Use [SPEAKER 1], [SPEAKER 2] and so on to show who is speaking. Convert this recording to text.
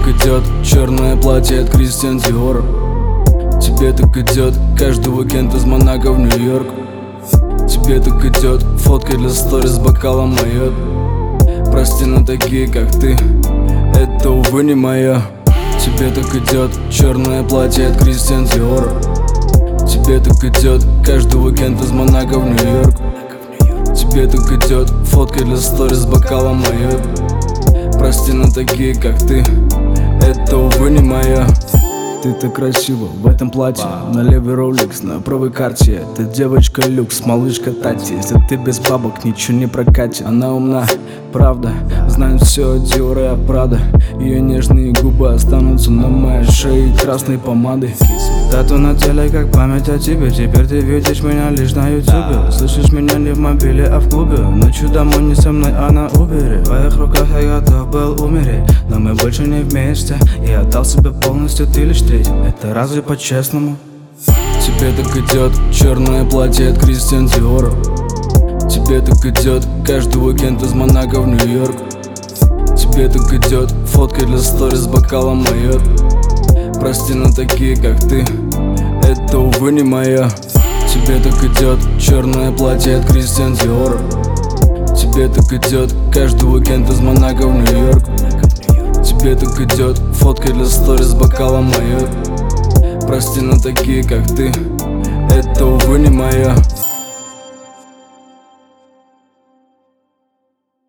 [SPEAKER 1] так идет черное платье от Кристиан Диор. Тебе так идет каждый уикенд из Монако в Нью-Йорк. Тебе так идет фотка для сторис с бокалом майот. Прости, но такие как ты, это, увы, не моё. Тебе так идет черное платье от Кристиан Диор. Тебе так идет каждый уикенд из Монако в Нью-Йорк. Тебе так идет фотка для сторис с бокалом майот. Прости, но такие как ты, это, увы, не моё. Ты так красива в этом платье, на левый Rolex, на правой карте. Ты девочка люкс, малышка Тати. Если ты без бабок, ничего не прокатит. Она умна, правда, знает все о Dior и о Prada. Ее нежные губы останутся на моей шее красной помадой. Тату на теле, как память о тебе. Теперь ты видишь меня лишь на ютубе. Слышишь меня не в мобиле, а в клубе. Ночью домой не со мной, а на Uber. В твоих руках я готов был умереть, но мы больше не вместе. Я отдал себе полностью, ты лишь треть. Это разве по-честному? Тебе так идет черное платье от Кристиан Диор. Тебе так идет каждый уикенд из Монако в Нью-Йорк. Тебе так идет фотка для сторис с бокалом майот. Прости, но такие как ты, это, увы, не моё. Тебе так идет черное платье от Кристиан Диор. Тебе так идет каждый уикенд из Монако в Нью-Йорк. Тебе так идет фотка для сторис с бокалом майот. Прости, но такие как ты, это, увы, не моё.